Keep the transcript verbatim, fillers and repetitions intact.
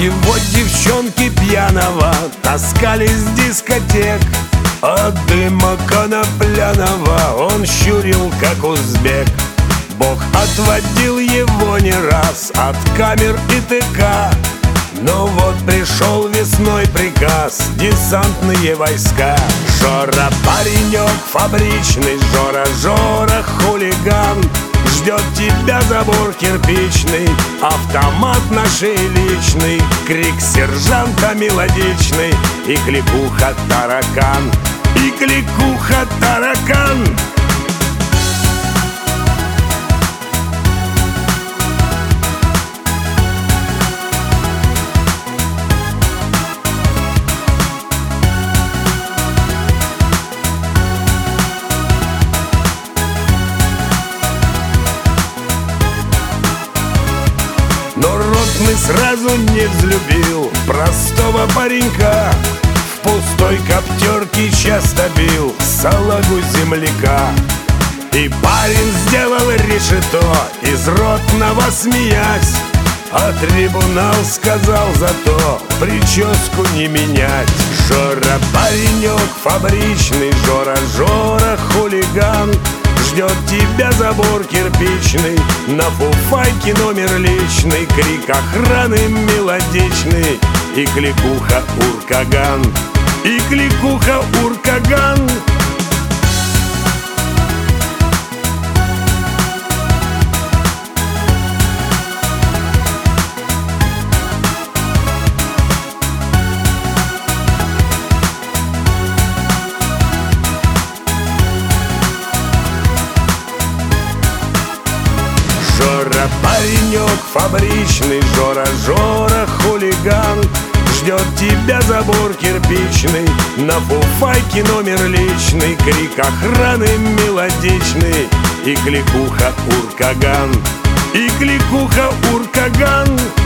его девчонки пьяного таскали с дискотек. От дыма конопляного он щурил, как узбек. Бог отводил его не раз от камер и ТК. Но вот пришел весной приказ: десантные войска. Жора паренек фабричный, Жора, Жора хулиган. Ждет тебя забор кирпичный, автомат наш личный, крик сержанта мелодичный и кликуха таракан, и кликуха таракан. Но ротный сразу не взлюбил простого паренька. В пустой коптерке часто бил салагу земляка. И парень сделал решето из ротного, смеясь, а трибунал сказал зато прическу не менять. Жора паренек фабричный, Жора, Жора хулиган. Ждет тебя забор кирпичный, на фуфайке номер личный, крик охраны мелодичный и кликуха уркаган, и кликуха уркаган. Жора паренек фабричный, Жора, Жора хулиган. Ждет тебя забор кирпичный, на фуфайке номер личный, крик охраны мелодичный и кликуха уркаган, и кликуха уркаган.